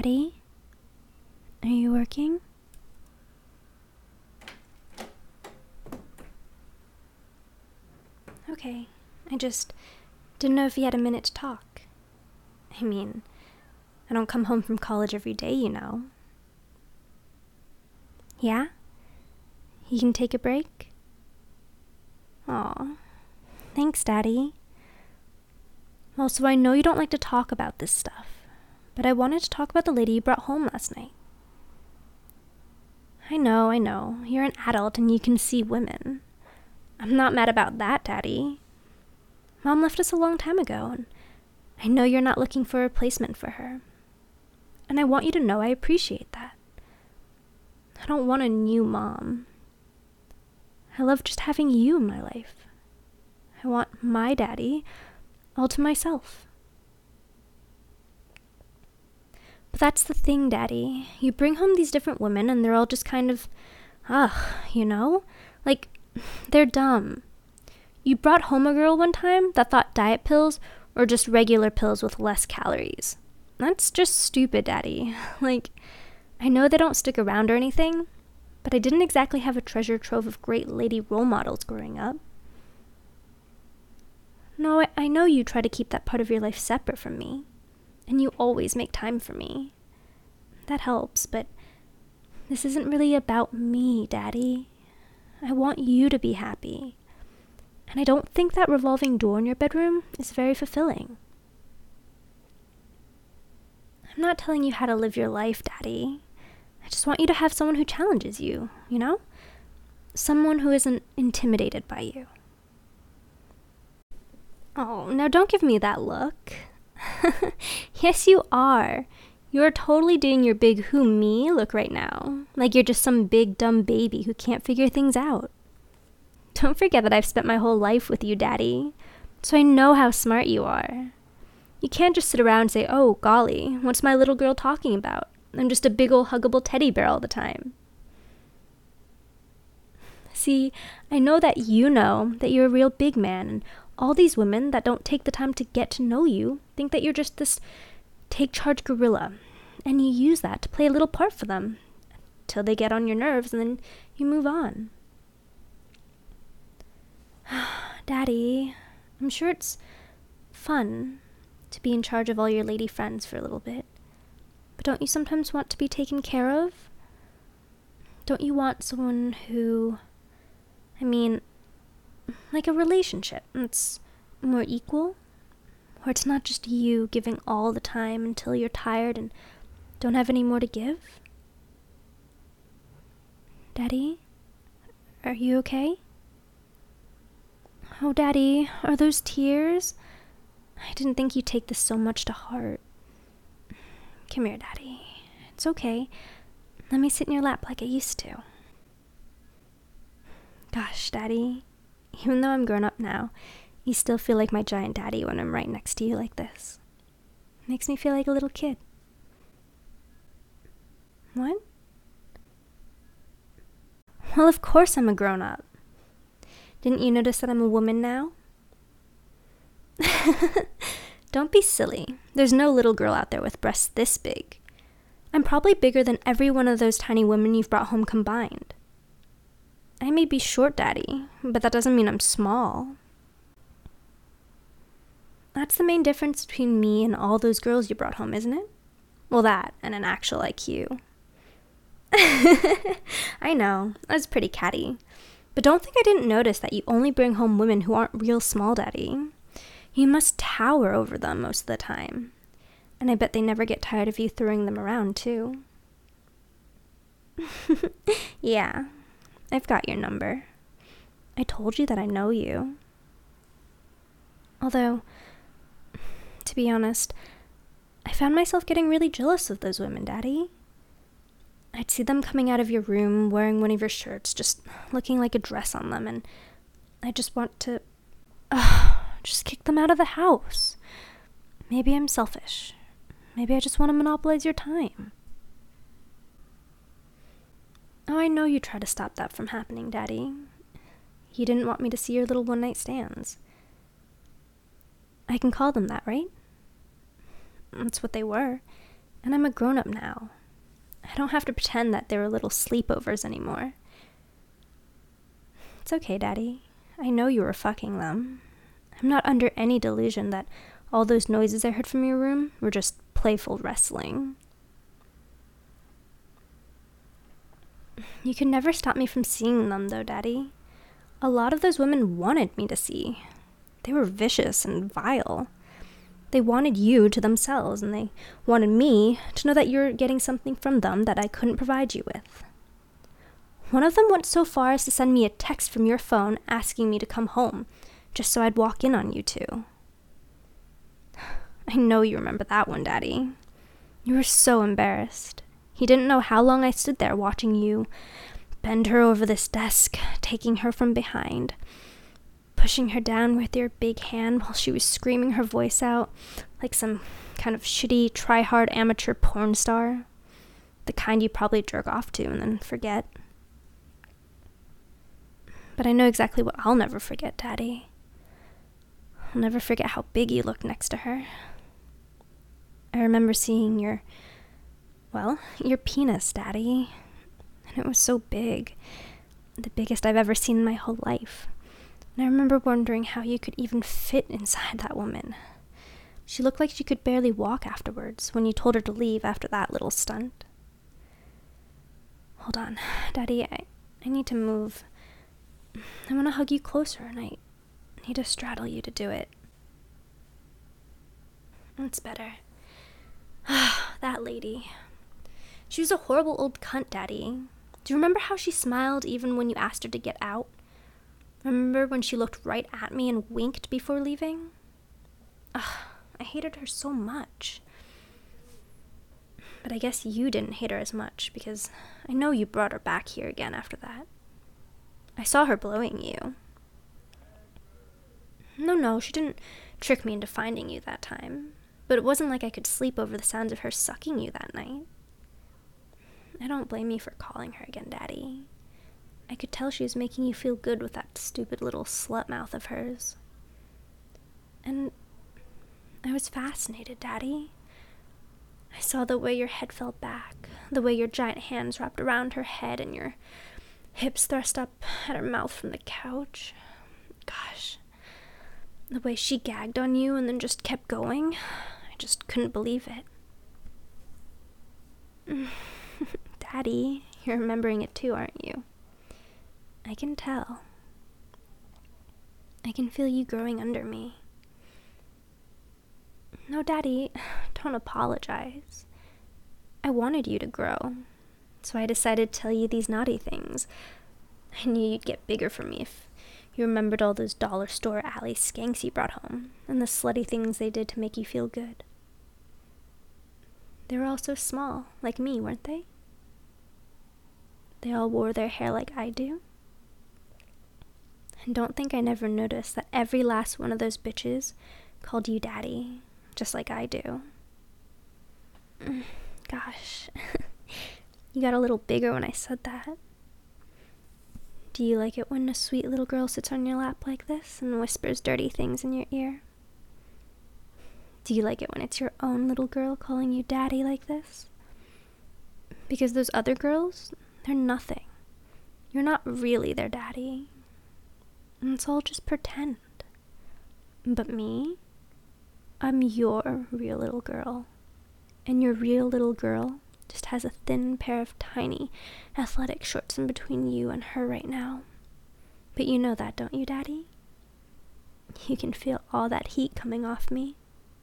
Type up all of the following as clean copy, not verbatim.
Daddy? Are you working? Okay, I just didn't know if you had a minute to talk. I mean, I don't come home from college every day, you know. Yeah? You can take a break? Aw, thanks, Daddy. Well, so I know you don't like to talk about this stuff, but I wanted to talk about the lady you brought home last night. I know. You're an adult and you can see women. I'm not mad about that, Daddy. Mom left us a long time ago, and I know you're not looking for a replacement for her. And I want you to know I appreciate that. I don't want a new mom. I love just having you in my life. I want my daddy all to myself. But that's the thing, Daddy. You bring home these different women and they're all just kind of, you know? Like, they're dumb. You brought home a girl one time that thought diet pills were just regular pills with less calories. That's just stupid, Daddy. Like, I know they don't stick around or anything, but I didn't exactly have a treasure trove of great lady role models growing up. No, I know you try to keep that part of your life separate from me, and you always make time for me. That helps, but this isn't really about me, Daddy. I want you to be happy. And I don't think that revolving door in your bedroom is very fulfilling. I'm not telling you how to live your life, Daddy. I just want you to have someone who challenges you, you know? Someone who isn't intimidated by you. Oh, now don't give me that look. Yes, you are. You're totally doing your big who me look right now. Like you're just some big dumb baby who can't figure things out. Don't forget that I've spent my whole life with you, Daddy. So I know how smart you are. You can't just sit around and say, oh, golly, what's my little girl talking about? I'm just a big ol' huggable teddy bear all the time. See, I know that you know that you're a real big man, and all these women that don't take the time to get to know you think that you're just this take-charge gorilla, and you use that to play a little part for them till they get on your nerves, and then you move on. Daddy, I'm sure it's fun to be in charge of all your lady friends for a little bit, but don't you sometimes want to be taken care of? Don't you want someone who, like a relationship that's more equal? Where it's not just you giving all the time until you're tired and don't have any more to give? Daddy, are you okay? Oh, Daddy, are those tears? I didn't think you'd take this so much to heart. Come here, Daddy. It's okay. Let me sit in your lap like I used to. Gosh, Daddy, even though I'm grown up now, you still feel like my giant daddy when I'm right next to you like this. Makes me feel like a little kid. What? Well, of course I'm a grown-up. Didn't you notice that I'm a woman now? Don't be silly. There's no little girl out there with breasts this big. I'm probably bigger than every one of those tiny women you've brought home combined. I may be short, Daddy, but that doesn't mean I'm small. That's the main difference between me and all those girls you brought home, isn't it? Well, that and an actual IQ. I know, I was pretty catty. But don't think I didn't notice that you only bring home women who aren't real small, Daddy. You must tower over them most of the time. And I bet they never get tired of you throwing them around, too. Yeah, I've got your number. I told you that I know you. Although, to be honest, I found myself getting really jealous of those women, Daddy. I'd see them coming out of your room wearing one of your shirts, just looking like a dress on them, and I just want to just kick them out of the house. Maybe I'm selfish. Maybe I just want to monopolize your time. Oh, I know you try to stop that from happening, Daddy. You didn't want me to see your little one-night stands. I can call them that, right? That's what they were. And I'm a grown-up now. I don't have to pretend that they were little sleepovers anymore. It's okay, Daddy. I know you were fucking them. I'm not under any delusion that all those noises I heard from your room were just playful wrestling. You could never stop me from seeing them, though, Daddy. A lot of those women wanted me to see. They were vicious and vile. They wanted you to themselves, and they wanted me to know that you're getting something from them that I couldn't provide you with. One of them went so far as to send me a text from your phone asking me to come home, just so I'd walk in on you two. I know you remember that one, Daddy. You were so embarrassed. He didn't know how long I stood there watching you bend her over this desk, taking her from behind, pushing her down with your big hand while she was screaming her voice out like some kind of shitty, try-hard amateur porn star. The kind you probably jerk off to and then forget. But I know exactly what I'll never forget, Daddy. I'll never forget how big you looked next to her. I remember seeing your penis, Daddy. And it was so big. The biggest I've ever seen in my whole life. And I remember wondering how you could even fit inside that woman. She looked like she could barely walk afterwards when you told her to leave after that little stunt. Hold on, Daddy, I need to move. I want to hug you closer, and I need to straddle you to do it. That's better. That lady. She was a horrible old cunt, Daddy. Do you remember how she smiled even when you asked her to get out? Remember when she looked right at me and winked before leaving? Ugh, I hated her so much. But I guess you didn't hate her as much, because I know you brought her back here again after that. I saw her blowing you. No, she didn't trick me into finding you that time. But it wasn't like I could sleep over the sounds of her sucking you that night. I don't blame you for calling her again, Daddy. I could tell she was making you feel good with that stupid little slut mouth of hers. And I was fascinated, Daddy. I saw the way your head fell back, the way your giant hands wrapped around her head and your hips thrust up at her mouth from the couch. Gosh. The way she gagged on you and then just kept going. I just couldn't believe it. Daddy, you're remembering it too, aren't you? I can tell. I can feel you growing under me. No, Daddy, don't apologize. I wanted you to grow, so I decided to tell you these naughty things. I knew you'd get bigger for me if you remembered all those dollar store alley skanks you brought home, and the slutty things they did to make you feel good. They were all so small, like me, weren't they? They all wore their hair like I do. And don't think I never noticed that every last one of those bitches called you Daddy, just like I do. Gosh, you got a little bigger when I said that. Do you like it when a sweet little girl sits on your lap like this and whispers dirty things in your ear? Do you like it when it's your own little girl calling you Daddy like this? Because those other girls, they're nothing. You're not really their daddy. And it's all just pretend. But me, I'm your real little girl. And your real little girl just has a thin pair of tiny athletic shorts in between you and her right now. But you know that, don't you, Daddy? You can feel all that heat coming off me.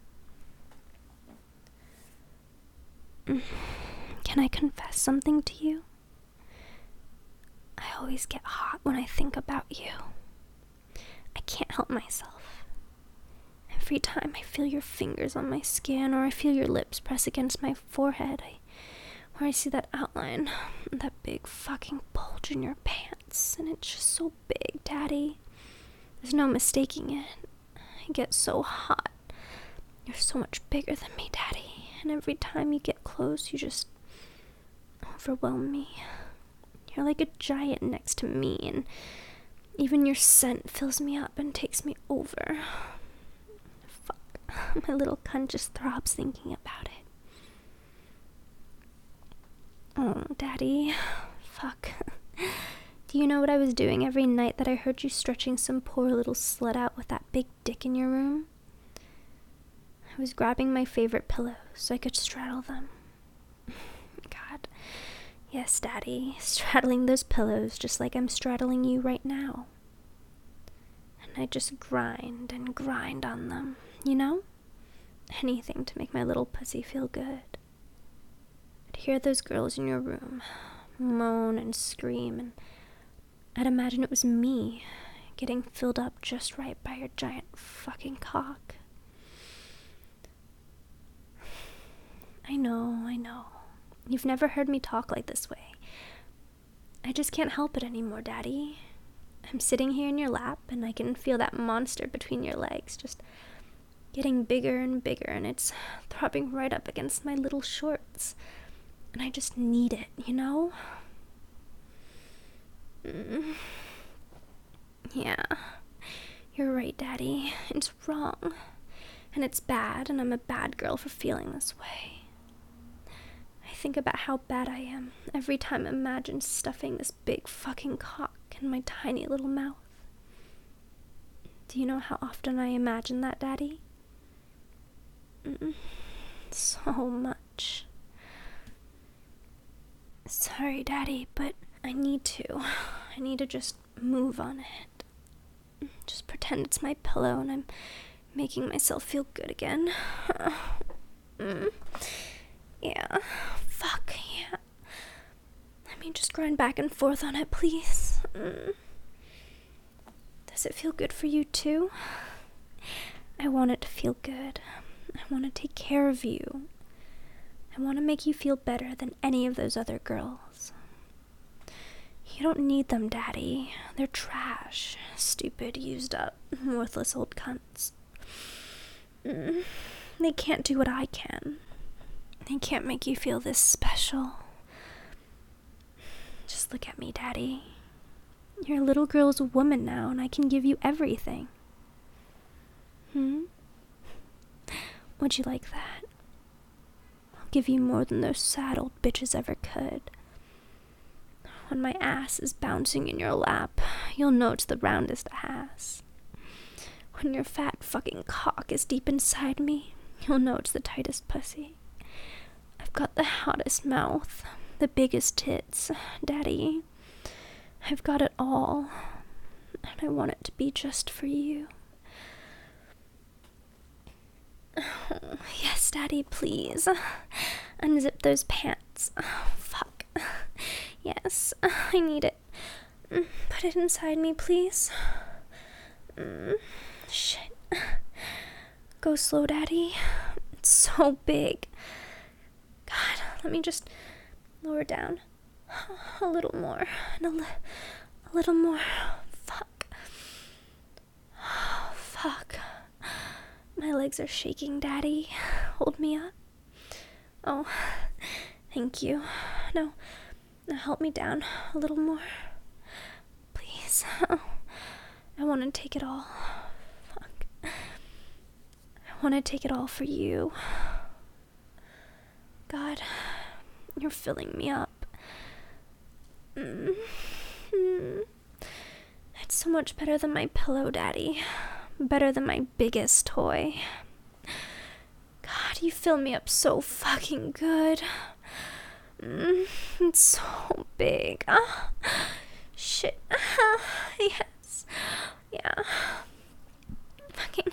Can I confess something to you? I always get hot when I think about you. I can't help myself. Every time I feel your fingers on my skin, or I feel your lips press against my forehead, or I see that outline, that big fucking bulge in your pants, and it's just so big, Daddy. There's no mistaking it. I get so hot. You're so much bigger than me, Daddy, and every time you get close, you just overwhelm me. You're like a giant next to me, and even your scent fills me up and takes me over. Fuck, my little cunt just throbs thinking about it. Oh, Daddy. Fuck. Do you know what I was doing every night that I heard you stretching some poor little slut out with that big dick in your room? I was grabbing my favorite pillows so I could straddle them. God. Yes, Daddy. Straddling those pillows just like I'm straddling you right now. And I just grind and grind on them, you know? Anything to make my little pussy feel good. I'd hear those girls in your room moan and scream, and I'd imagine it was me getting filled up just right by your giant fucking cock. I know. You've never heard me talk like this way. I just can't help it anymore, Daddy. I'm sitting here in your lap, and I can feel that monster between your legs just getting bigger and bigger, and it's throbbing right up against my little shorts. And I just need it, you know? Yeah, you're right, Daddy. It's wrong. And it's bad, and I'm a bad girl for feeling this way. I think about how bad I am every time I imagine stuffing this big fucking cock in my tiny little mouth. Do you know how often I imagine that, Daddy? So much. Sorry, Daddy, but I need to just move on it. Just pretend it's my pillow and I'm making myself feel good again. Yeah. Fuck, yeah. Let me just grind back and forth on it, please. Does it feel good for you, too? I want it to feel good. I want to take care of you. I want to make you feel better than any of those other girls. You don't need them, Daddy. They're trash. Stupid, used up, worthless old cunts. They can't do what I can. They can't make you feel this special. Just look at me, Daddy. Your little girl's a woman now, and I can give you everything. Would you like that? I'll give you more than those sad old bitches ever could. When my ass is bouncing in your lap, you'll know it's the roundest ass. When your fat fucking cock is deep inside me, you'll know it's the tightest pussy. I've got the hottest mouth, the biggest tits, Daddy. I've got it all, and I want it to be just for you. Oh, yes, Daddy, please. Unzip those pants. Oh, fuck. Yes, I need it. Put it inside me, please. Shit. Go slow, Daddy. It's so big. God, let me just lower down. A little more. And a little more. Fuck. Oh, fuck. My legs are shaking, Daddy. Hold me up. Oh, thank you. Now help me down a little more. Please. Oh, I want to take it all. Fuck. I want to take it all for you. God, you're filling me up. It's so much better than my pillow, Daddy. Better than my biggest toy. God, you fill me up so fucking good. It's so big. Shit. Yes. Yeah. Fucking.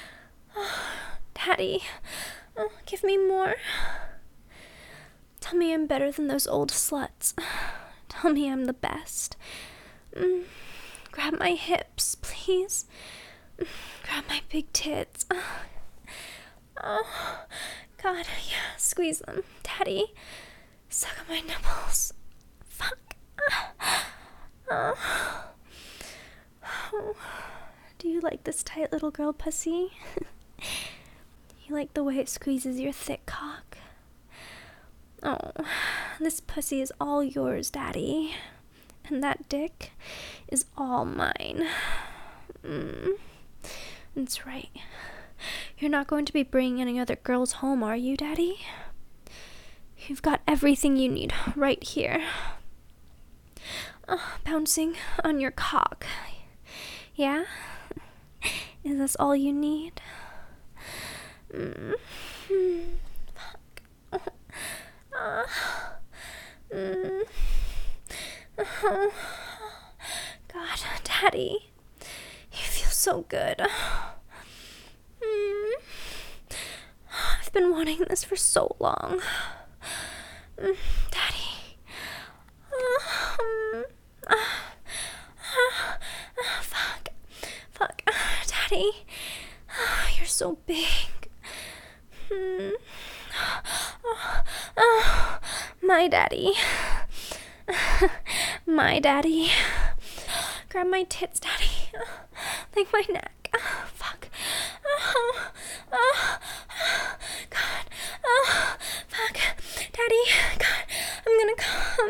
Daddy. Give me more. Tell me I'm better than those old sluts. Tell me I'm the best. Grab my hips, please. Grab my big tits. Oh, God, yeah, squeeze them. Daddy, suck on my nipples. Fuck. Oh. Do you like this tight little girl pussy? You like the way it squeezes your thick cock? Oh, this pussy is all yours, Daddy. And that dick is all mine. That's right. You're not going to be bringing any other girls home, are you, Daddy? You've got everything you need right here. Bouncing on your cock. Yeah? Is this all you need? Fuck. God, Daddy. You feel so good. I've been wanting this for so long. Daddy. Fuck. Daddy. You're so big. My daddy. My daddy. Grab my tits, Daddy. Like my neck. Fuck. God. Fuck. Daddy. God. I'm gonna come.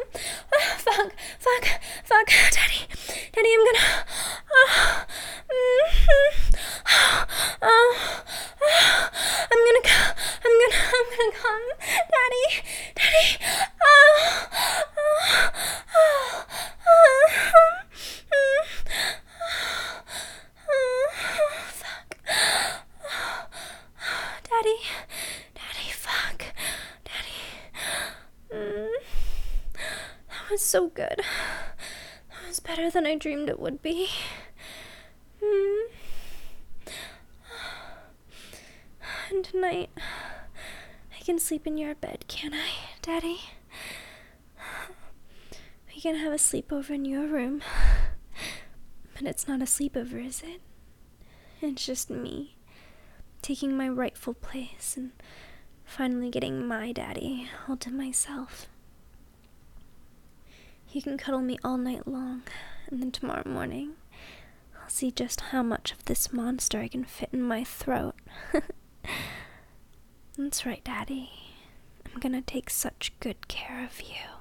Fuck. Daddy. I'm gonna. I'm gonna come. Daddy. Fuck. Daddy, fuck. Daddy. That was so good. That was better than I dreamed it would be. And tonight, I can sleep in your bed, can't I, Daddy? We can have a sleepover in your room. But it's not a sleepover, is it? It's just me taking my rightful place and finally getting my daddy all to myself. You can cuddle me all night long, and then tomorrow morning, I'll see just how much of this monster I can fit in my throat. That's right, Daddy. I'm gonna take such good care of you.